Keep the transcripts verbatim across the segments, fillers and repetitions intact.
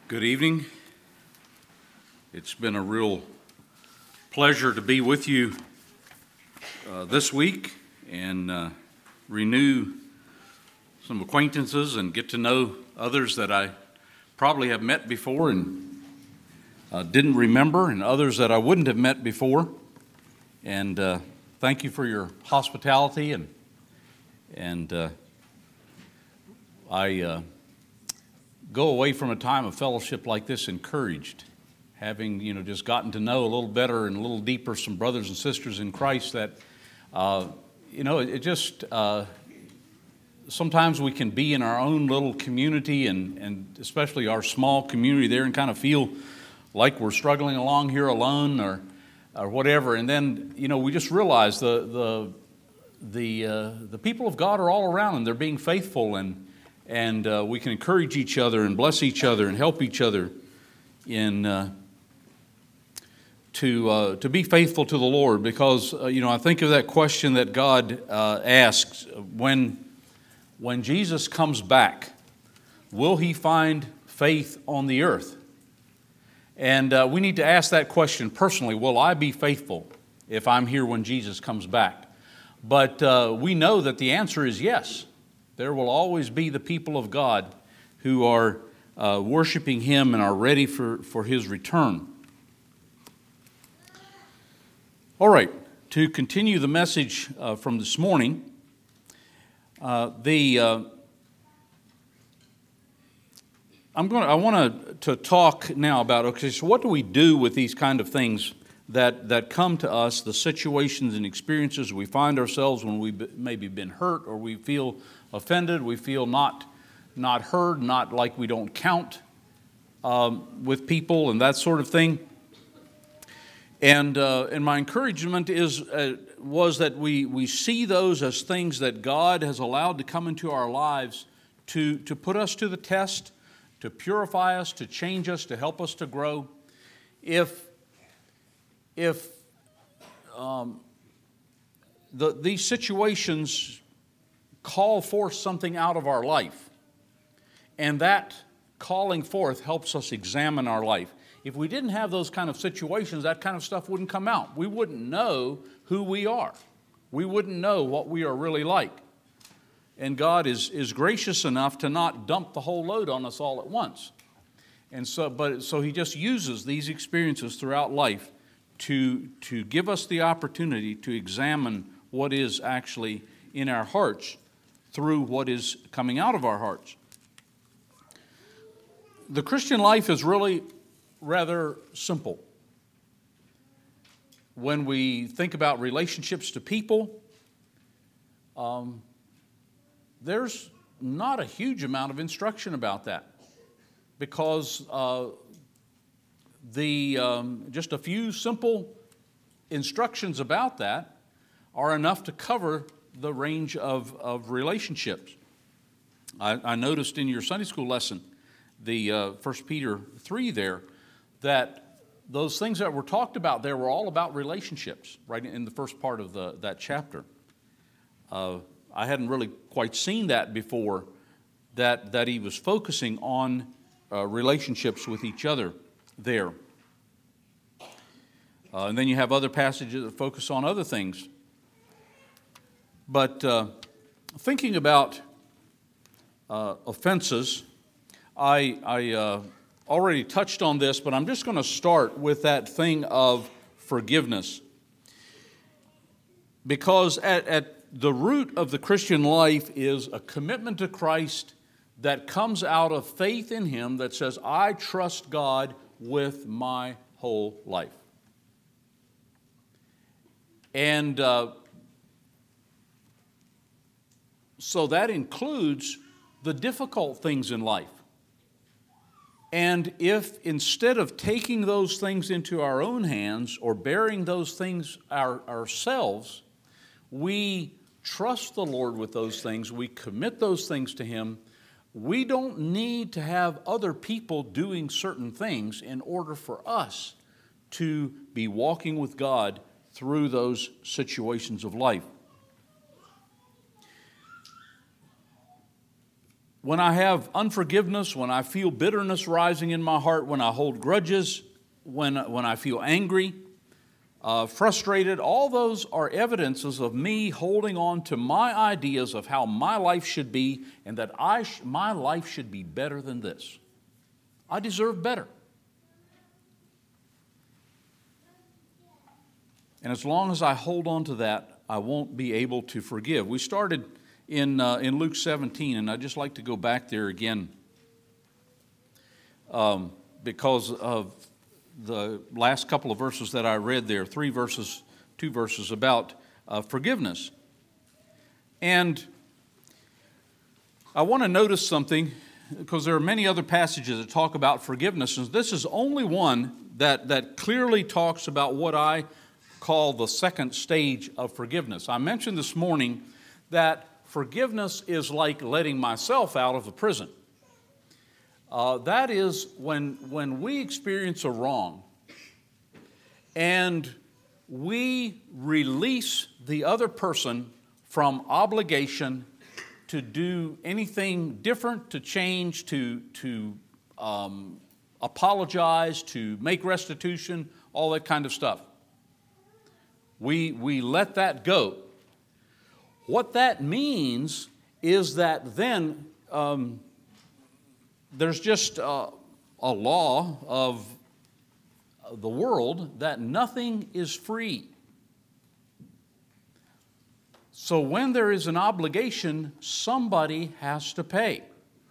Good evening. It's been a real pleasure to be with you uh, this week and uh, renew some acquaintances and get to know others that I probably have met before and uh, didn't remember, and others that I wouldn't have met before. And uh, thank you for your hospitality, and and uh, I uh, go away from a time of fellowship like this encouraged, having you know just gotten to know a little better and a little deeper some brothers and sisters in Christ that uh, you know it, it just uh, sometimes we can be in our own little community and and especially our small community there and kind of feel like we're struggling along here alone or or whatever, and then you know we just realize the the the uh, the people of God are all around and they're being faithful, and and uh, we can encourage each other and bless each other and help each other in uh, to uh, to be faithful to the Lord, because uh, you know I think of that question that God uh, asks when when Jesus comes back, will He find faith on the earth? And uh, we need to ask that question personally. Will I be faithful if I'm here when Jesus comes back? But uh, we know that the answer is yes. There will always be the people of God who are uh, worshiping Him and are ready for, for His return. All right, to continue the message uh, from this morning, uh, the uh, I'm going. I want to talk now about okay. So, what do we do with these kind of things that that come to us? The situations and experiences we find ourselves when we've maybe been hurt, or we feel offended, we feel not not heard, not like we don't count um, with people, and that sort of thing. And uh, and my encouragement is uh, was that we we see those as things that God has allowed to come into our lives to to put us to the test, to purify us, to change us, to help us to grow. If if um, the, these situations call forth something out of our life, and that calling forth helps us examine our life. If we didn't have those kind of situations, that kind of stuff wouldn't come out. We wouldn't know who we are. We wouldn't know what we are really like. And God is, is gracious enough to not dump the whole load on us all at once. And so, but so He just uses these experiences throughout life to, to give us the opportunity to examine what is actually in our hearts through what is coming out of our hearts. The Christian life is really rather simple. When we think about relationships to people, um, there's not a huge amount of instruction about that, because uh, the um, just a few simple instructions about that are enough to cover the range of, of relationships. I, I noticed in your Sunday school lesson, the uh, First Peter three there, that those things that were talked about there were all about relationships, right in the first part of the that chapter. Uh, I hadn't really quite seen that before, that, that he was focusing on uh, relationships with each other there. Uh, and then you have other passages that focus on other things. But uh, thinking about uh, offenses, I, I uh, already touched on this, but I'm just going to start with that thing of forgiveness. Because at, at the root of the Christian life is a commitment to Christ that comes out of faith in Him that says, I trust God with my whole life. And uh, so that includes the difficult things in life. And if instead of taking those things into our own hands or bearing those things our, ourselves, we trust the Lord with those things, we commit those things to Him, we don't need to have other people doing certain things in order for us to be walking with God through those situations of life. when I have unforgiveness, when I feel bitterness rising in my heart, when I hold grudges, when, when I feel angry, uh, frustrated, all those are evidences of me holding on to my ideas of how my life should be, and that I sh- my life should be better than this. I deserve better. And as long as I hold on to that, I won't be able to forgive. We started in, uh, in Luke seventeen, and I'd just like to go back there again um, because of the last couple of verses that I read there, three verses, two verses about uh, forgiveness. And I want to notice something, because there are many other passages that talk about forgiveness, and this is only one that, that clearly talks about what I call the second stage of forgiveness. I mentioned this morning that forgiveness is like letting myself out of the prison. Uh, that is when, when we experience a wrong and we release the other person from obligation to do anything different, to change, to, to um, apologize, to make restitution, all that kind of stuff. We, we let that go. What that means is that then um, there's just uh, a law of the world that nothing is free. So when there is an obligation, somebody has to pay.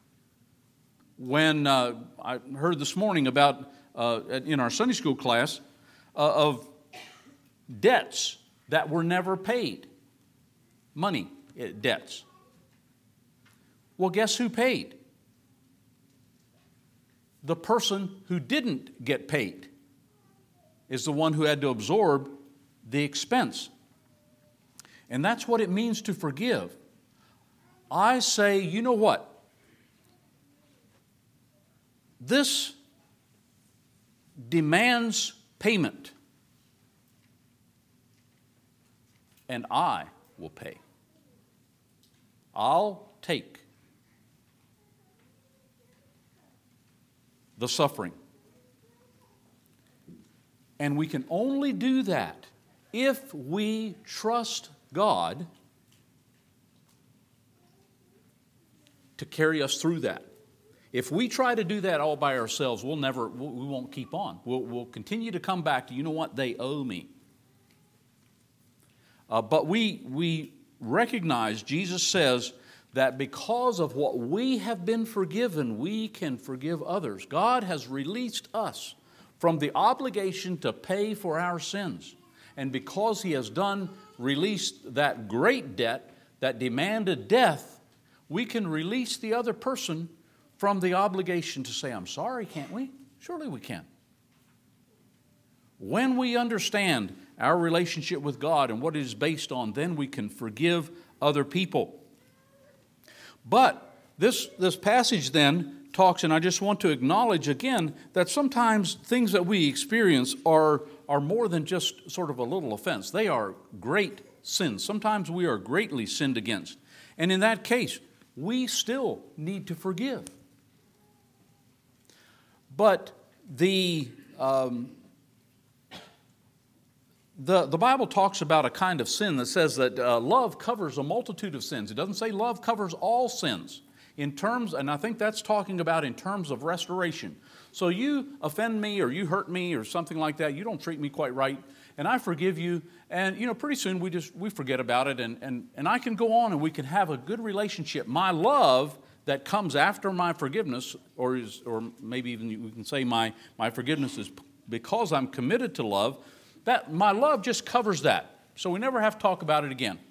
When uh, I heard this morning about, uh, in our Sunday school class, uh, of debts that were never paid. Money debts. Well, guess who paid? The person who didn't get paid is the one who had to absorb the expense. And that's what it means to forgive. I say, you know what? This demands payment, and I will pay. I'll take the suffering. And we can only do that if we trust God to carry us through that. If we try to do that all by ourselves, we'll never, we won't keep on. We'll, we'll continue to come back to, you know what, they owe me. Uh, but we, we recognize, Jesus says, that because of what we have been forgiven, we can forgive others. God has released us from the obligation to pay for our sins. And because He has done, released that great debt that demanded death, we can release the other person from the obligation to say, I'm sorry, can't we? Surely we can. When we understand our relationship with God and what it is based on, then we can forgive other people. But this, this passage then talks, and I just want to acknowledge again that sometimes things that we experience are, are more than just sort of a little offense. They are great sins. Sometimes we are greatly sinned against. And in that case, we still need to forgive. But the, um, the, the Bible talks about a kind of sin that says that uh, love covers a multitude of sins. It doesn't say love covers all sins. In terms, and I think that's talking about in terms of restoration. So you offend me or you hurt me or something like that, you don't treat me quite right, and I forgive you, and you know, pretty soon we just we forget about it, and, and, and I can go on and we can have a good relationship. My love that comes after my forgiveness, or is, or maybe even we can say my, my forgiveness is because I'm committed to love, that my love just covers that. So we never have to talk about it again.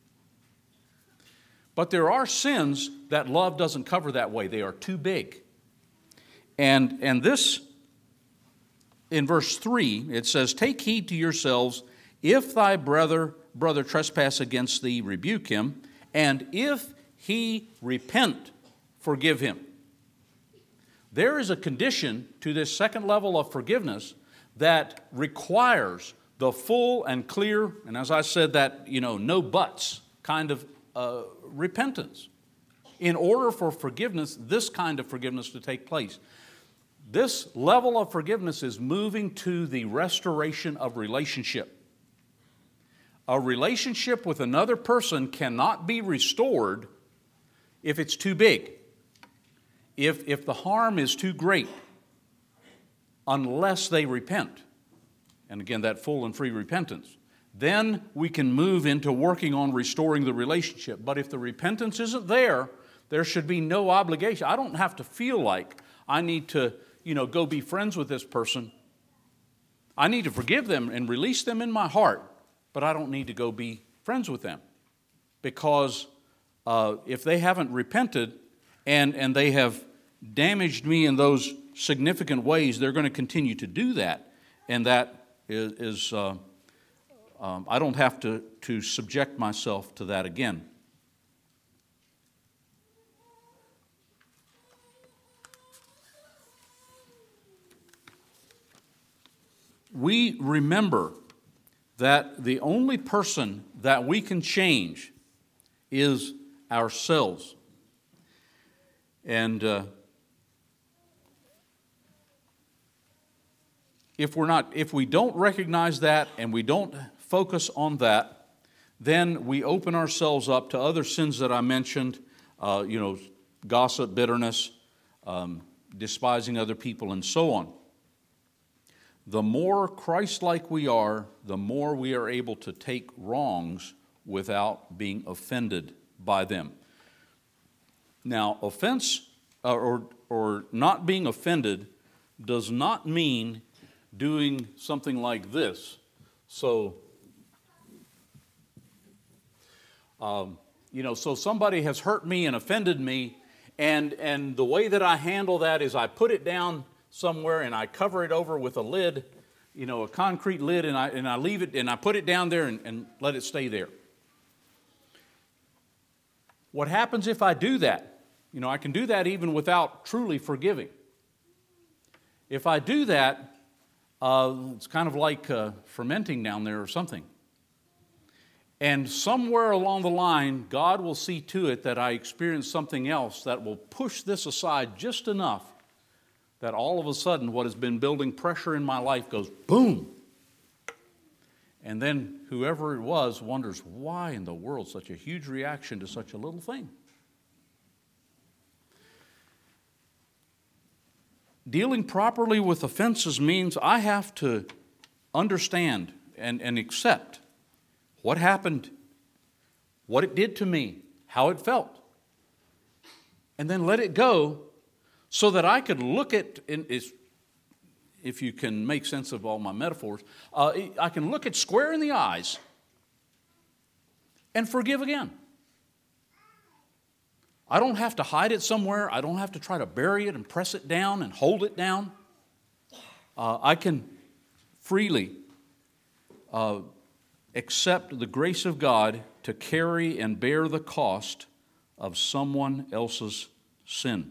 But there are sins that love doesn't cover that way. They are too big. And, and this, in verse three, it says, take heed to yourselves, if thy brother, brother trespass against thee, rebuke him, and if he repent, forgive him. There is a condition to this second level of forgiveness that requires the full and clear, and as I said, that, you know, no buts kind of uh, repentance. in order for forgiveness, this kind of forgiveness to take place. This level of forgiveness is moving to the restoration of relationship. A relationship with another person cannot be restored if it's too big, if, if the harm is too great, unless they repent. And again, that full and free repentance. Then we can move into working on restoring the relationship. But if the repentance isn't there, there should be no obligation. I don't have to feel like I need to, you know, go be friends with this person. I need to forgive them and release them in my heart, but I don't need to go be friends with them. Because uh, if they haven't repented and, and they have damaged me in those significant ways, they're going to continue to do that. And that is, is uh, um, I don't have to, to subject myself to that again. We remember that the only person that we can change is ourselves. And uh, if we're not, if we don't recognize that and we don't focus on that, then we open ourselves up to other sins that I mentioned, uh, you know, gossip, bitterness, um, despising other people, and so on. The more Christ-like we are, the more we are able to take wrongs without being offended by them. Now, offense uh, or, or not being offended does not mean doing something like this. So, um, you know, so somebody has hurt me and offended me, and, and the way that I handle that is I put it down somewhere and I cover it over with a lid, you know, a concrete lid, and I and I leave it and I put it down there and, and let it stay there. What happens if I do that? You know, I can do that even without truly forgiving. If I do that, uh, it's kind of like uh, fermenting down there or something. And somewhere along the line, God will see to it that I experience something else that will push this aside just enough that all of a sudden what has been building pressure in my life goes boom. And then whoever it was wonders, why in the world such a huge reaction to such a little thing? Dealing properly with offenses means I have to understand and, and accept what happened, what it did to me, how it felt, and then let it go, so that I could look at, if you can make sense of all my metaphors, uh, I can look it square in the eyes and forgive again. I don't have to hide it somewhere. I don't have to try to bury it and press it down and hold it down. Uh, I can freely uh, accept the grace of God to carry and bear the cost of someone else's sin.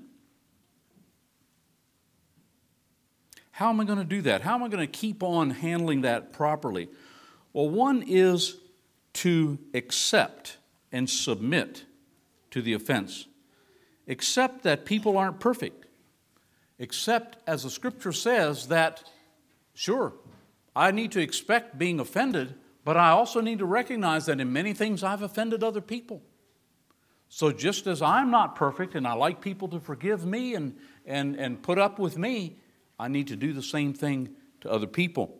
How am I going to do that? How am I going to keep on handling that properly? Well, one is to accept and submit to the offense. Accept that people aren't perfect. Accept, as the Scripture says, that, sure, I need to expect being offended, but I also need to recognize that in many things I've offended other people. So just as I'm not perfect and I like people to forgive me and, and, and put up with me, I need to do the same thing to other people.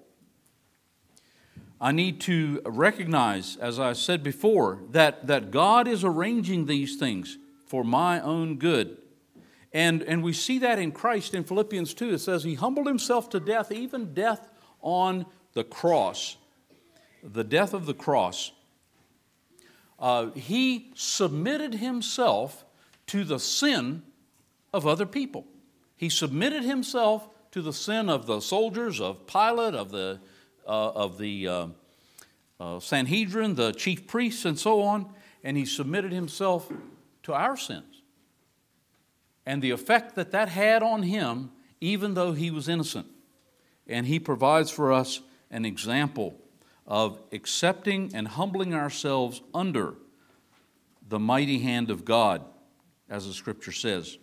I need to recognize, as I said before, that, that God is arranging these things for my own good. And, and we see that in Christ in Philippians two. It says He humbled Himself to death, even death on the cross. The death of the cross. Uh, he submitted Himself to the sin of other people. He submitted Himself to the sin of the soldiers, of Pilate, of the uh, of the uh, uh, Sanhedrin, the chief priests, and so on, and He submitted Himself to our sins. And the effect that that had on Him, even though He was innocent. And He provides for us an example of accepting and humbling ourselves under the mighty hand of God. as the Scripture says.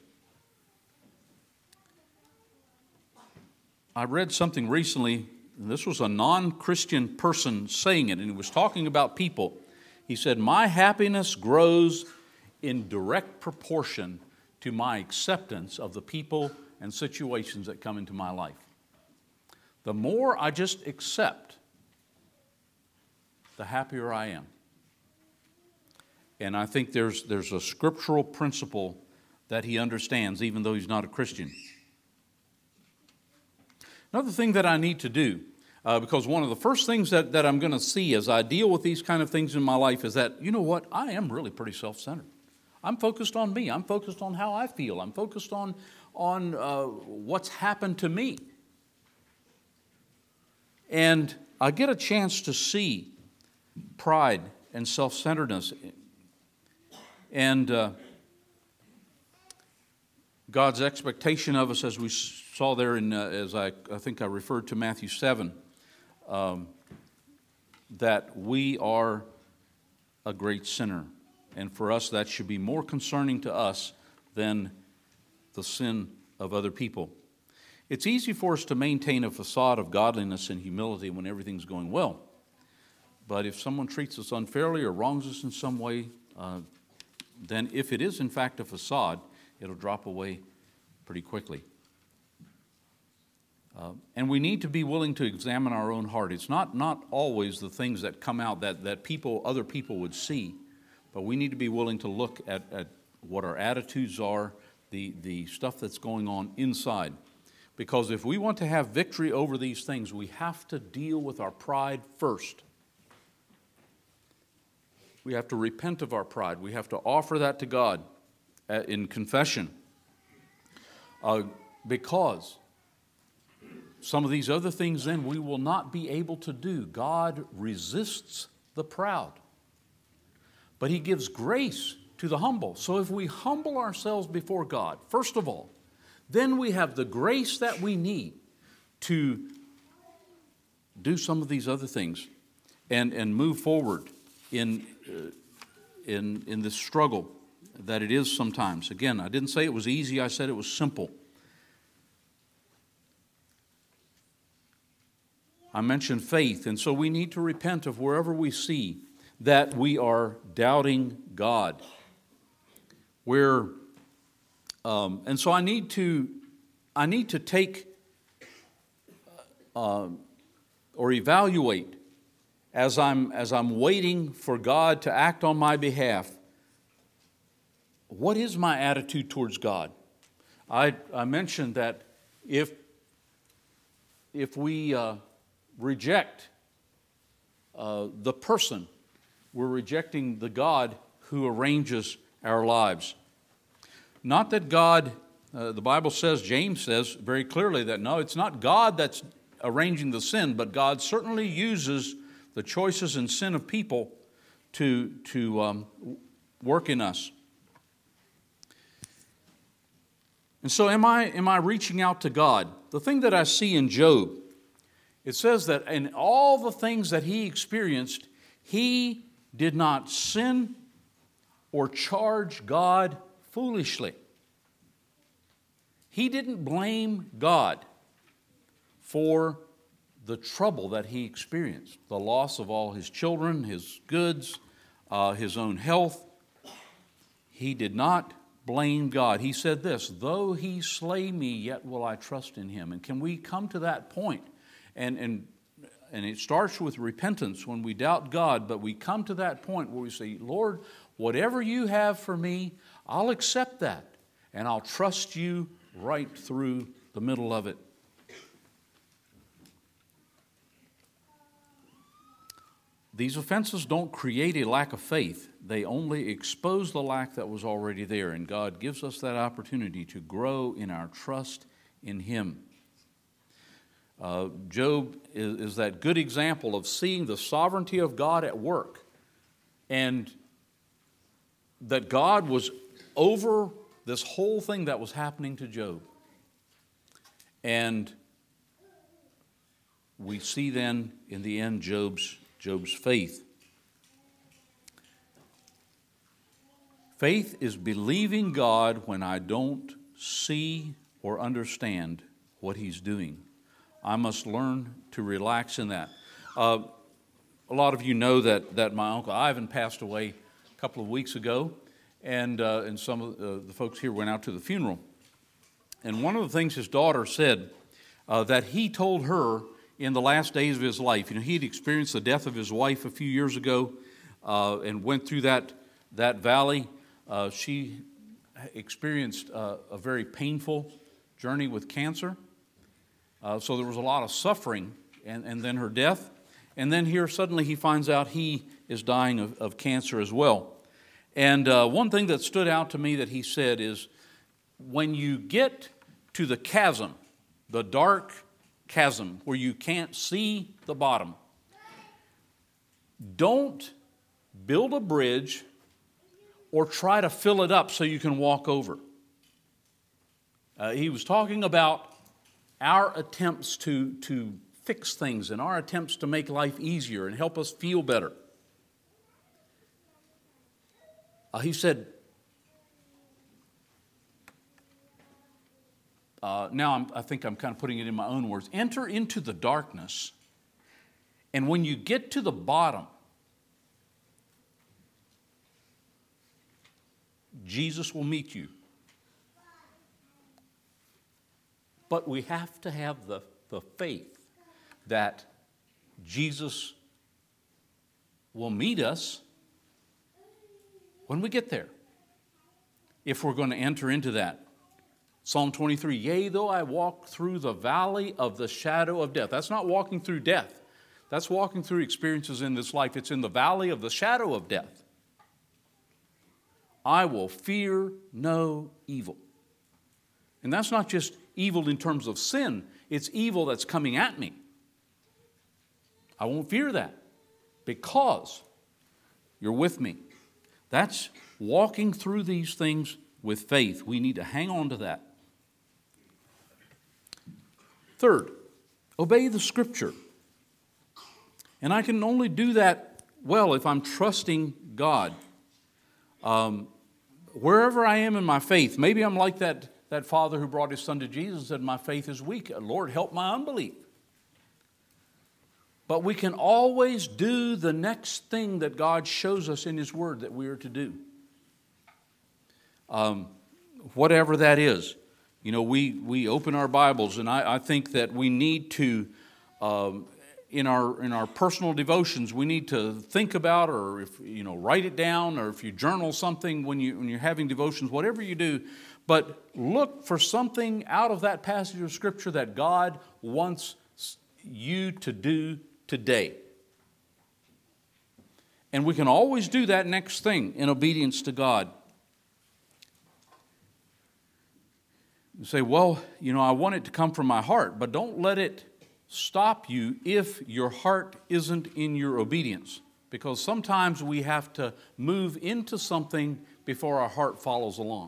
I read something recently, and this was a non-Christian person saying it, and he was talking about people. He said, "My happiness grows in direct proportion to my acceptance of the people and situations that come into my life. The more I just accept, the happier I am." And I think there's, there's a scriptural principle that he understands, even though he's not a Christian. Another thing that I need to do, uh, because one of the first things that, that I'm going to see as I deal with these kind of things in my life is that, you know what, I am really pretty self-centered. I'm focused on me. I'm focused on how I feel. I'm focused on, on uh, what's happened to me. And I get a chance to see pride and self-centeredness. And uh, God's expectation of us, as we saw there, in, uh, as I, I think I referred to Matthew seven, um, that we are a great sinner. And for us, that should be more concerning to us than the sin of other people. It's easy for us to maintain a facade of godliness and humility when everything's going well. But if someone treats us unfairly or wrongs us in some way, uh, then if it is in fact a facade, it'll drop away pretty quickly. Uh, and we need to be willing to examine our own heart. It's not, not always the things that come out that, that people, other people would see, but we need to be willing to look at, at what our attitudes are, the, the stuff that's going on inside. Because if we want to have victory over these things, we have to deal with our pride first. We have to repent of our pride. We have to offer that to God in confession. Uh, because some of these other things then we will not be able to do. God resists the proud, but He gives grace to the humble. So if we humble ourselves before God, first of all, then we have the grace that we need to do some of these other things and, and move forward in, uh, in, in this struggle that it is sometimes. Again, I didn't say it was easy, I said it was simple. I mentioned faith, and so we need to repent of wherever we see that we are doubting God. Where, um, and so I need to, I need to take uh, or evaluate as I'm as I'm waiting for God to act on my behalf. What is my attitude towards God? I I mentioned that if if we uh, reject uh, the person, we're rejecting the God who arranges our lives. Not that God, uh, the Bible says, James says very clearly that no, it's not God that's arranging the sin, but God certainly uses the choices and sin of people to, to um, work in us. And so am I, am I reaching out to God? The thing that I see in Job, it says that in all the things that he experienced, he did not sin or charge God foolishly. He didn't blame God for the trouble that he experienced, the loss of all his children, his goods, uh, his own health. He did not blame God. He said this, "Though he slay me, yet will I trust in him." And can we come to that point? And, and, and it starts with repentance when we doubt God, but we come to that point where we say, "Lord, whatever you have for me, I'll accept that, and I'll trust you right through the middle of it." These offenses don't create a lack of faith. They only expose the lack that was already there, and God gives us that opportunity to grow in our trust in Him. Uh, Job is, is that good example of seeing the sovereignty of God at work, and that God was over this whole thing that was happening to Job. And we see then in the end Job's Job's faith. Faith is believing God when I don't see or understand what He's doing. I must learn to relax in that. Uh, a lot of you know that, that my Uncle Ivan passed away a couple of weeks ago, and, uh, and some of the, uh, the folks here went out to the funeral. And one of the things his daughter said uh, that he told her in the last days of his life, you know, he had experienced the death of his wife a few years ago uh, and went through that, that valley. Uh, she experienced uh, a very painful journey with cancer. Uh, so there was a lot of suffering, and, and then her death. And then here suddenly he finds out he is dying of, of cancer as well. And uh, one thing that stood out to me that he said is, when you get to the chasm, the dark chasm where you can't see the bottom, don't build a bridge or try to fill it up so you can walk over. Uh, he was talking about our attempts to, to fix things and our attempts to make life easier and help us feel better. Uh, he said, uh, now I'm, I think I'm kind of putting it in my own words, enter into the darkness, and when you get to the bottom, Jesus will meet you. But we have to have the, the faith that Jesus will meet us when we get there, if we're going to enter into that. Psalm twenty-three, yea, though I walk through the valley of the shadow of death. That's not walking through death. That's walking through experiences in this life. It's in the valley of the shadow of death. I will fear no evil. And that's not just evil in terms of sin. It's evil that's coming at me. I won't fear that because you're with me. That's walking through these things with faith. We need to hang on to that. Third, obey the Scripture. And I can only do that well if I'm trusting God. Um, wherever I am in my faith, maybe I'm like that, that father who brought his son to Jesus and said, my faith is weak. Lord, help my unbelief. But we can always do the next thing that God shows us in His Word that we are to do. Um, whatever that is. You know, we, we open our Bibles, and I, I think that we need to, um, in our in our personal devotions, we need to think about, or if you know, write it down, or if you journal something when you when you're having devotions, whatever you do, but look for something out of that passage of Scripture that God wants you to do today. And we can always do that next thing in obedience to God. You say, well, you know, I want it to come from my heart, but don't let it stop you if your heart isn't in your obedience. Because sometimes we have to move into something before our heart follows along.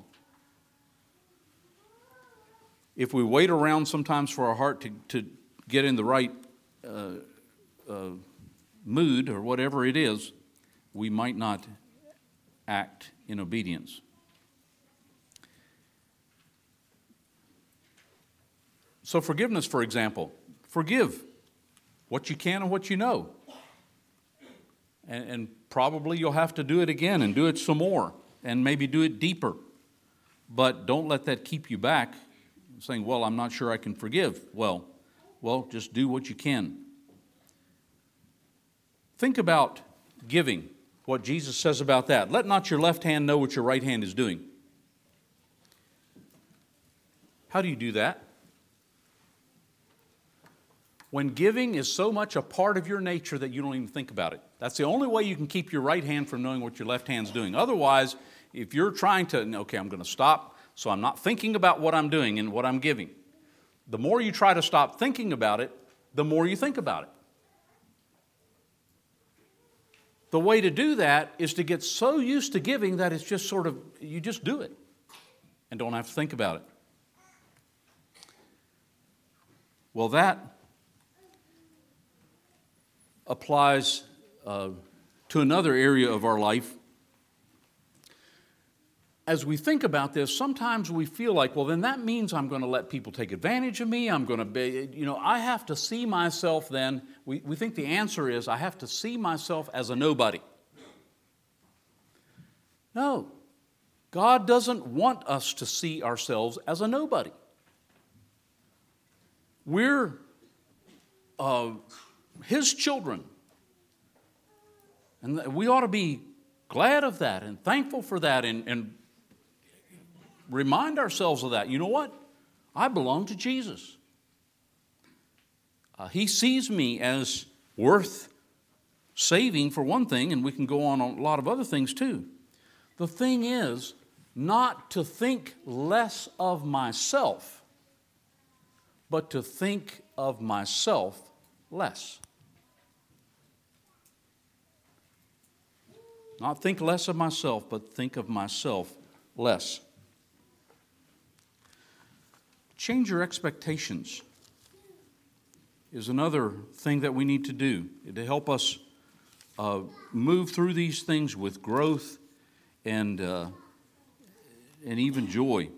If we wait around sometimes for our heart to, to get in the right uh, uh, mood or whatever it is, we might not act in obedience. So forgiveness, for example. Forgive what you can and what you know. And, and probably you'll have to do it again and do it some more and maybe do it deeper. But don't let that keep you back saying, well, I'm not sure I can forgive. Well, well, just do what you can. Think about giving, what Jesus says about that. Let not your left hand know what your right hand is doing. How do you do that? When giving is so much a part of your nature that you don't even think about it. That's the only way you can keep your right hand from knowing what your left hand's doing. Otherwise, if you're trying to, okay, I'm going to stop, so I'm not thinking about what I'm doing and what I'm giving. The more you try to stop thinking about it, the more you think about it. The way to do that is to get so used to giving that it's just sort of, you just do it and don't have to think about it. Well, that applies uh, to another area of our life. as we think about this, sometimes we feel like, well, then that means I'm going to let people take advantage of me. I'm going to be, you know, I have to see myself then. We, we think the answer is I have to see myself as a nobody. No, God doesn't want us to see ourselves as a nobody. We're uh, His children. And we ought to be glad of that and thankful for that and, and remind ourselves of that. You know what? I belong to Jesus. Uh, he sees me as worth saving for one thing, and we can go on a lot of other things too. The thing is not to think less of myself, but to think of myself less. Not think less of myself, but think of myself less. Change your expectations is another thing that we need to do to help us uh, move through these things with growth and uh, and even joy.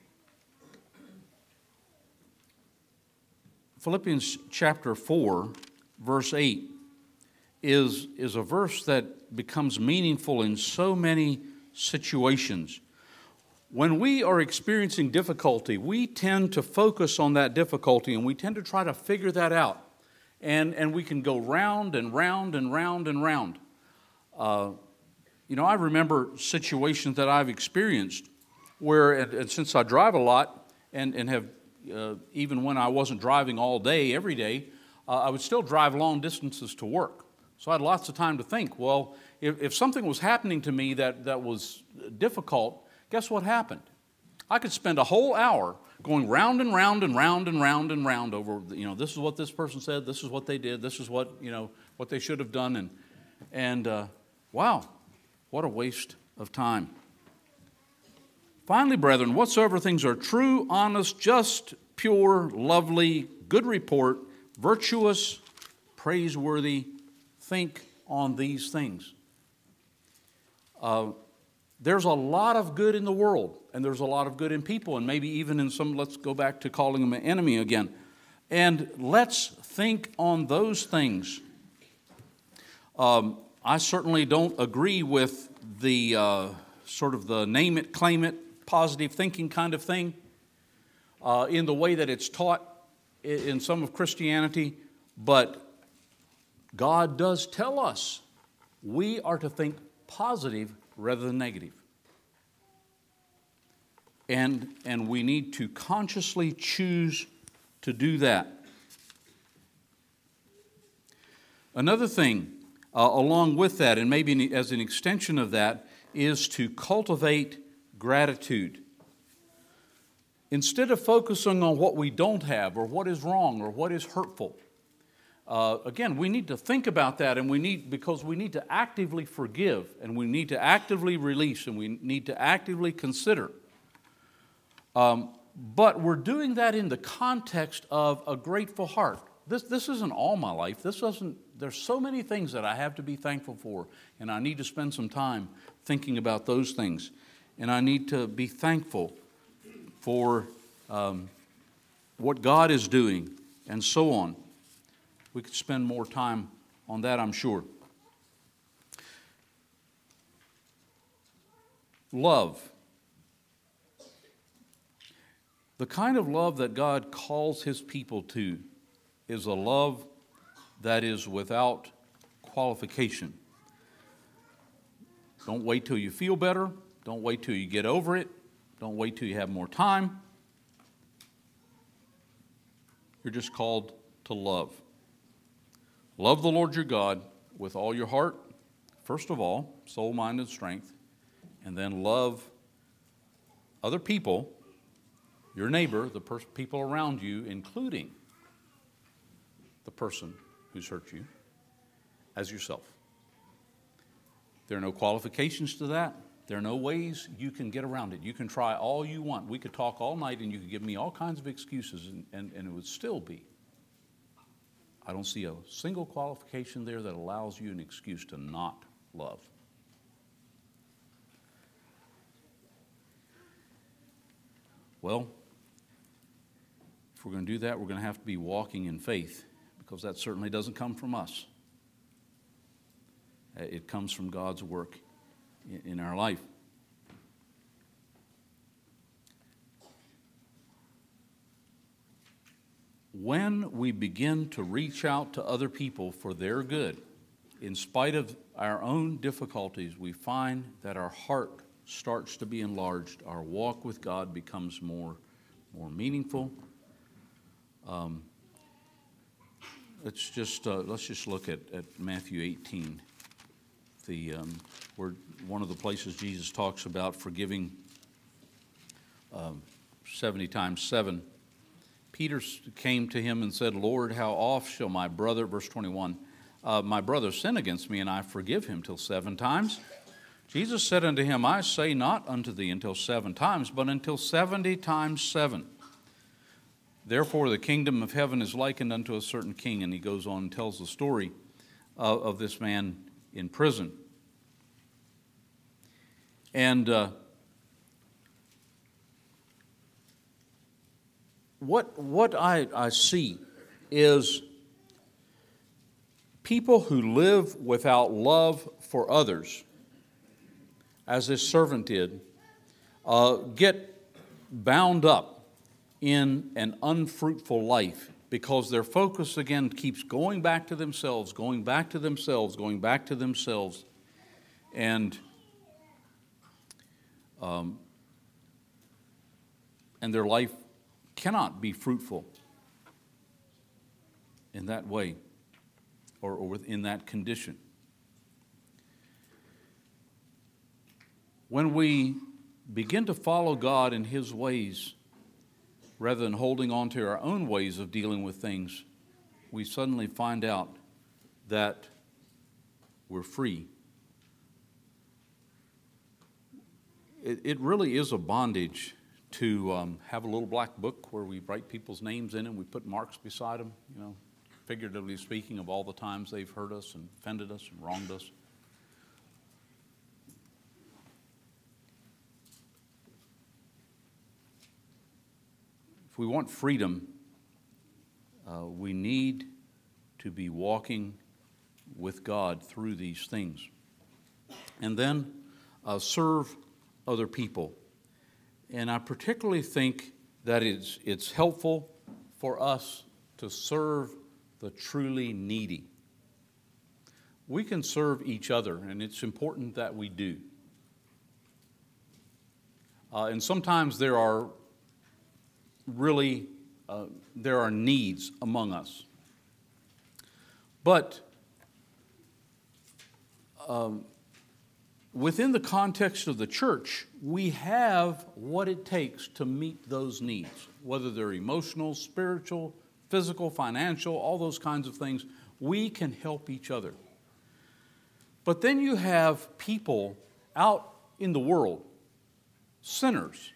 Philippians chapter four, verse eight, is, is a verse that becomes meaningful in so many situations. When we are experiencing difficulty, we tend to focus on that difficulty and we tend to try to figure that out. And, and we can go round and round and round and round. Uh, you know, I remember situations that I've experienced where, and, and since I drive a lot and, and have, uh, even when I wasn't driving all day, every day, uh, I would still drive long distances to work. So I had lots of time to think, well, if, if something was happening to me that, that was difficult, guess what happened? I could spend a whole hour going round and round and round and round and round over, you know, this is what this person said, this is what they did, this is what, you know, what they should have done. And, and uh, wow, what a waste of time. Finally, brethren, whatsoever things are true, honest, just, pure, lovely, good report, virtuous, praiseworthy, think on these things. Uh, There's a lot of good in the world, and there's a lot of good in people, and maybe even in some, let's go back to calling them an enemy again. And let's think on those things. Um, I certainly don't agree with the uh, sort of the name it, claim it, positive thinking kind of thing uh, in the way that it's taught in some of Christianity, but God does tell us we are to think positive rather than negative. And, and we need to consciously choose to do that. Another thing uh, along with that, and maybe as an extension of that, is to cultivate gratitude. Instead of focusing on what we don't have or what is wrong or what is hurtful, Uh, again, we need to think about that, and we need because we need to actively forgive, and we need to actively release, and we need to actively consider. Um, but we're doing that in the context of a grateful heart. This this isn't all my life. This doesn't. There's so many things that I have to be thankful for, and I need to spend some time thinking about those things, and I need to be thankful for um, what God is doing, and so on. We could spend more time on that, I'm sure. Love. The kind of love that God calls His people to is a love that is without qualification. Don't wait till you feel better. Don't wait till you get over it. Don't wait till you have more time. You're just called to love. Love the Lord your God with all your heart, first of all, soul, mind, and strength, and then love other people, your neighbor, the pers- people around you, including the person who's hurt you, as yourself. There are no qualifications to that. There are no ways you can get around it. You can try all you want. We could talk all night and you could give me all kinds of excuses and, and, and it would still be. I don't see a single qualification there that allows you an excuse to not love. Well, if we're going to do that, we're going to have to be walking in faith, because that certainly doesn't come from us. It comes from God's work in our life. When we begin to reach out to other people for their good, in spite of our own difficulties, we find that our heart starts to be enlarged. Our walk with God becomes more, more meaningful. Um, let's just uh, let's just look at, at Matthew eighteen, the um, where one of the places Jesus talks about forgiving um, seventy times seven. Peter came to him and said, Lord, how oft shall my brother, verse twenty-one, uh, my brother sin against me, and I forgive him till seven times? Jesus said unto him, I say not unto thee until seven times, but until seventy times seven. Therefore the kingdom of heaven is likened unto a certain king. And he goes on and tells the story of, of this man in prison. And uh, What, what I, I see is people who live without love for others, as this servant did, uh, get bound up in an unfruitful life, because their focus again keeps going back to themselves, going back to themselves, going back to themselves. And um, and their life cannot be fruitful in that way, or, or in that condition. When we begin to follow God in His ways, rather than holding on to our own ways of dealing with things, we suddenly find out that we're free. It, it really is a bondage to um, have a little black book where we write people's names in and we put marks beside them, you know, figuratively speaking, of all the times they've hurt us and offended us and wronged us. If we want freedom, uh, we need to be walking with God through these things. And then uh, serve other people. And I particularly think that it's, it's helpful for us to serve the truly needy. We can serve each other, and it's important that we do. Uh, and sometimes there are really, uh, there are needs among us. But um, within the context of the church, we have what it takes to meet those needs, whether they're emotional, spiritual, physical, financial, all those kinds of things. We can help each other. But then you have people out in the world, sinners,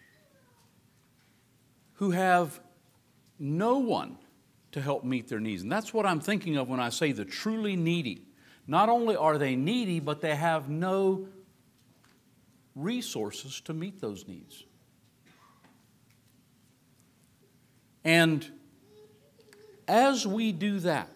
who have no one to help meet their needs. And that's what I'm thinking of when I say the truly needy. Not only are they needy, but they have no resources to meet those needs. And as we do that,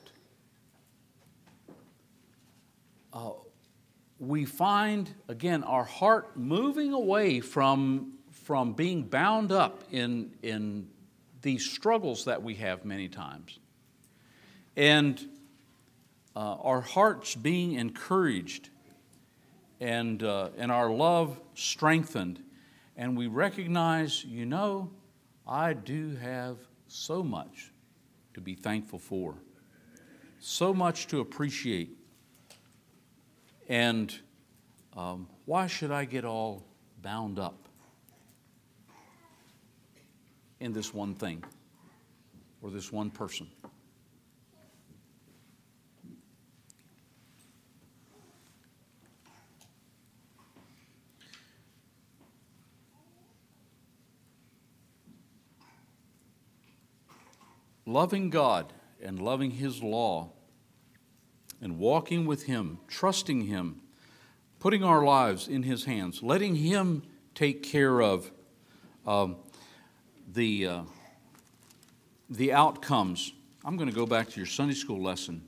uh, we find, again, our heart moving away from, from being bound up in, in these struggles that we have many times. And uh, our hearts being encouraged and, uh, and our love strengthened. And we recognize, you know, I do have so much to be thankful for, so much to appreciate. And um, why should I get all bound up in this one thing or this one person? Loving God and loving His law and walking with Him, trusting Him, putting our lives in His hands, letting Him take care of um, the, uh, the outcomes. I'm going to go back to your Sunday school lesson.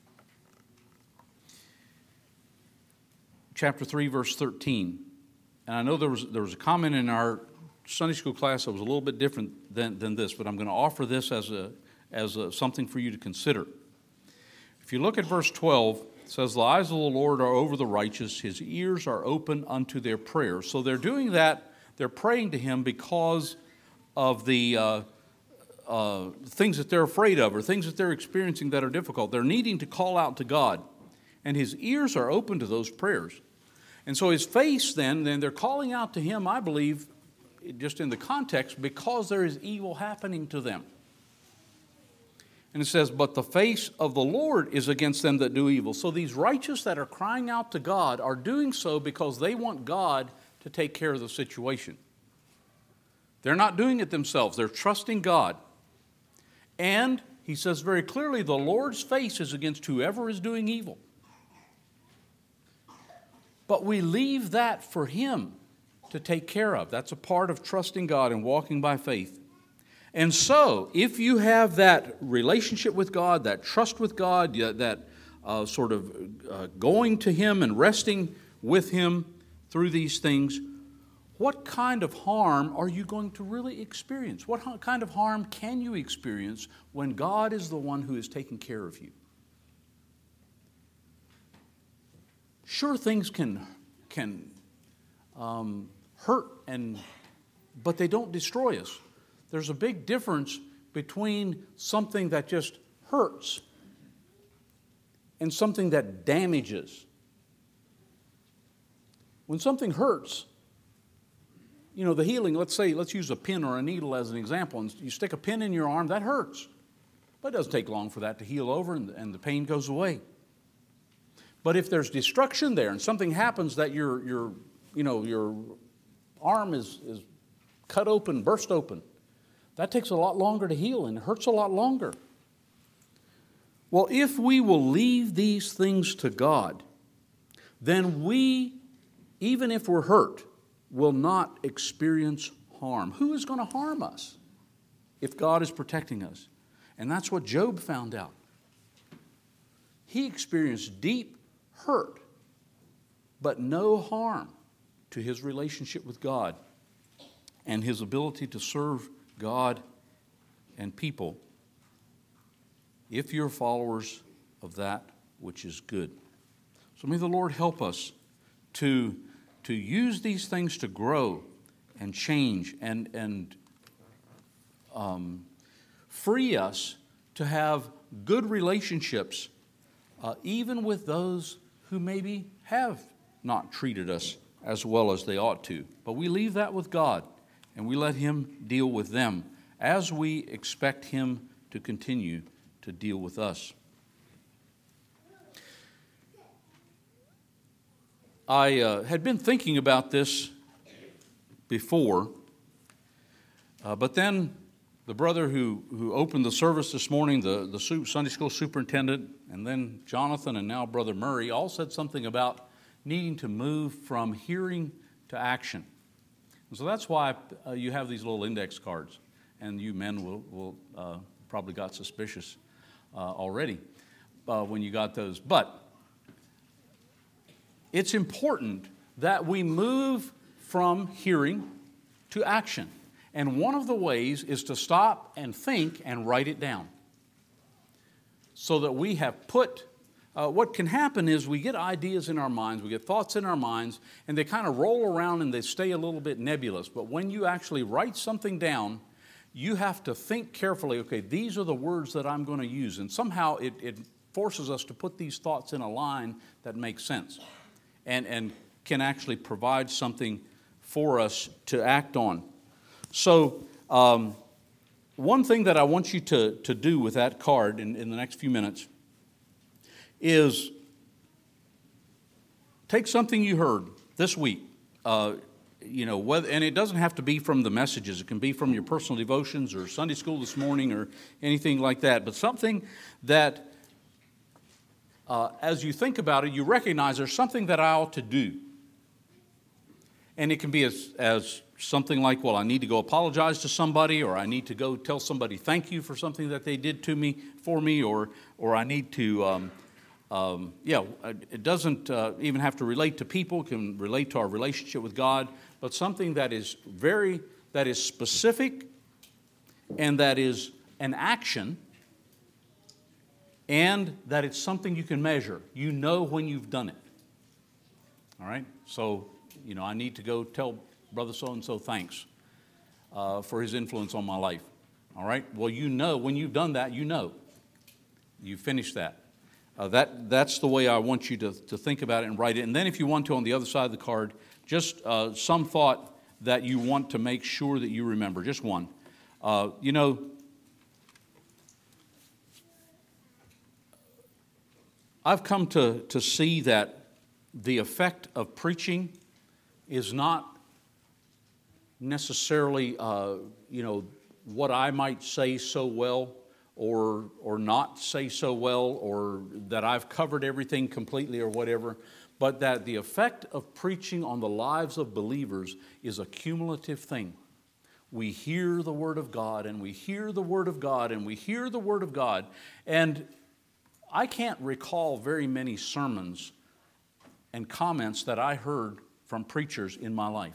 Chapter three, verse thirteen. And I know there was, there was a comment in our Sunday school class that was a little bit different than, than this, but I'm going to offer this as, a, as a, something for you to consider. If you look at verse twelve, it says, the eyes of the Lord are over the righteous, his ears are open unto their prayers. So they're doing that, they're praying to him because of the uh, uh, things that they're afraid of or things that they're experiencing that are difficult. They're needing to call out to God, and his ears are open to those prayers. And so his face then, then they're calling out to him, I believe, just in the context, because there is evil happening to them. And it says, but the face of the Lord is against them that do evil. So these righteous that are crying out to God are doing so because they want God to take care of the situation. They're not doing it themselves. They're trusting God. And he says very clearly, the Lord's face is against whoever is doing evil. But we leave that for him to take care of. That's a part of trusting God and walking by faith. And so, if you have that relationship with God, that trust with God, that uh, sort of uh, going to him and resting with him through these things, what kind of harm are you going to really experience? What kind of harm can you experience when God is the one who is taking care of you? Sure, things can, can um, hurt, and but they don't destroy us. There's a big difference between something that just hurts and something that damages. When something hurts, you know, the healing, let's say, let's use a pin or a needle as an example, and you stick a pin in your arm, that hurts. But it doesn't take long for that to heal over and, and the pain goes away. But if there's destruction there and something happens that your, your, you know, your arm is, is cut open, burst open, that takes a lot longer to heal and it hurts a lot longer. Well, if we will leave these things to God, then we, even if we're hurt, will not experience harm. Who is going to harm us if God is protecting us? And that's what Job found out. He experienced deep hurt, but no harm to his relationship with God and his ability to serve God and people if you're followers of that which is good. So may the Lord help us to, to use these things to grow and change and, and um, free us to have good relationships uh, even with those who maybe have not treated us as well as they ought to. But we leave that with God, and we let him deal with them as we expect him to continue to deal with us. I uh, had been thinking about this before, uh, but then the brother who, who opened the service this morning, the, the Sunday school superintendent, and then Jonathan and now Brother Murray, all said something about needing to move from hearing to action. And so that's why uh, you have these little index cards, and you men will, will uh, probably got suspicious uh, already uh, when you got those. But it's important that we move from hearing to action. And one of the ways is to stop and think and write it down. So that we have put, uh, what can happen is we get ideas in our minds, we get thoughts in our minds, and they kind of roll around and they stay a little bit nebulous. But when you actually write something down, you have to think carefully, okay, these are the words that I'm going to use. And somehow it, it forces us to put these thoughts in a line that makes sense and, and can actually provide something for us to act on. So um, one thing that I want you to, to do with that card in, in the next few minutes is take something you heard this week, uh, you know, whether, and it doesn't have to be from the messages. It can be from your personal devotions or Sunday school this morning or anything like that, but something that uh, as you think about it, you recognize there's something that I ought to do. And it can be as, as something like, well, I need to go apologize to somebody, or I need to go tell somebody thank you for something that they did to me, for me, or, or I need to, um, um, yeah, it doesn't uh, even have to relate to people. It can relate to our relationship with God, but something that is very, that is specific and that is an action, and that it's something you can measure. You know when you've done it. All right? So, you know, I need to go tell Brother so-and-so thanks uh, for his influence on my life. All right? Well, you know, when you've done that, you know. You finished that. Uh, that that's the way I want you to, to think about it and write it. And then if you want to, on the other side of the card, just uh, some thought that you want to make sure that you remember. Just one. Uh, you know, I've come to, to see that the effect of preaching is not necessarily, uh, you know, what I might say so well or or not say so well, or that I've covered everything completely or whatever, but that the effect of preaching on the lives of believers is a cumulative thing. We hear the Word of God, and we hear the Word of God, and we hear the Word of God, and I can't recall very many sermons and comments that I heard from preachers in my life.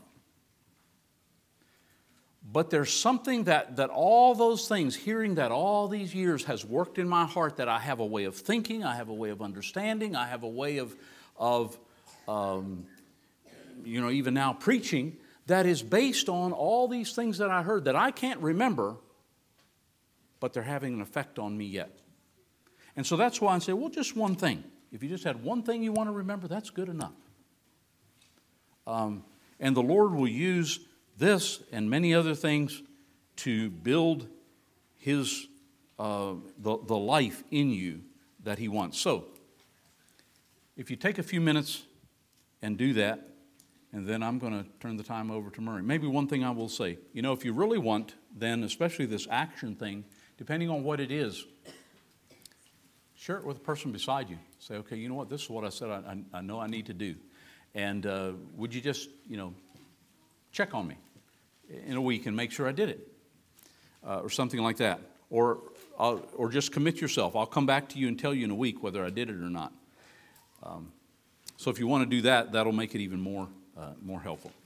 But there's something that, that all those things, hearing that all these years, has worked in my heart, that I have a way of thinking, I have a way of understanding, I have a way of, of um, you know, even now preaching, that is based on all these things that I heard that I can't remember, but they're having an effect on me yet. And so that's why I say, well, just one thing. If you just had one thing you want to remember, that's good enough. Um, and the Lord will use this and many other things to build His uh, the, the life in you that He wants. So, if you take a few minutes and do that, and then I'm going to turn the time over to Murray. Maybe one thing I will say, you know, if you really want, then especially this action thing, depending on what it is, share it with the person beside you. Say, okay, you know what, this is what I said I, I, I know I need to do. And uh, would you just, you know, check on me in a week and make sure I did it, uh, or something like that. Or, uh, or just commit yourself. I'll come back to you and tell you in a week whether I did it or not. Um, so if you want to do that, that'll make it even more, uh, more helpful.